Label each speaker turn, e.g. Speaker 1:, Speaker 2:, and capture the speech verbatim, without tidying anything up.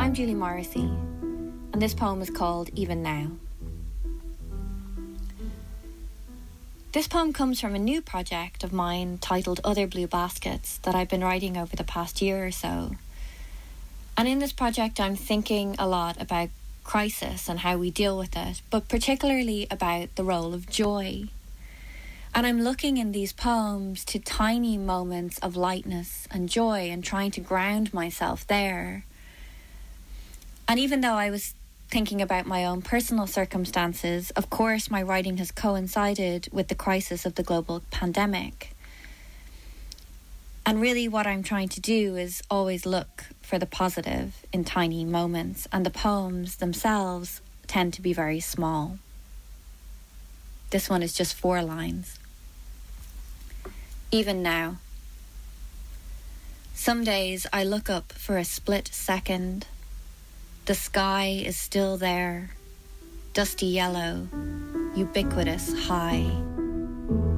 Speaker 1: I'm Julie Morrissey, and this poem is called Even Now. This poem comes from a new project of mine titled Other Blue Baskets that I've been writing over the past year or so. And in this project, I'm thinking a lot about crisis and how we deal with it, but particularly about the role of joy. And I'm looking in these poems to tiny moments of lightness and joy and trying to ground myself there. And even though I was thinking about my own personal circumstances, of course my writing has coincided with the crisis of the global pandemic. And really what I'm trying to do is always look for the positive in tiny moments, and the poems themselves tend to be very small. This one is just four lines. Even now. Some days I look up for a split second. The sky is still there, dusty yellow, ubiquitous high.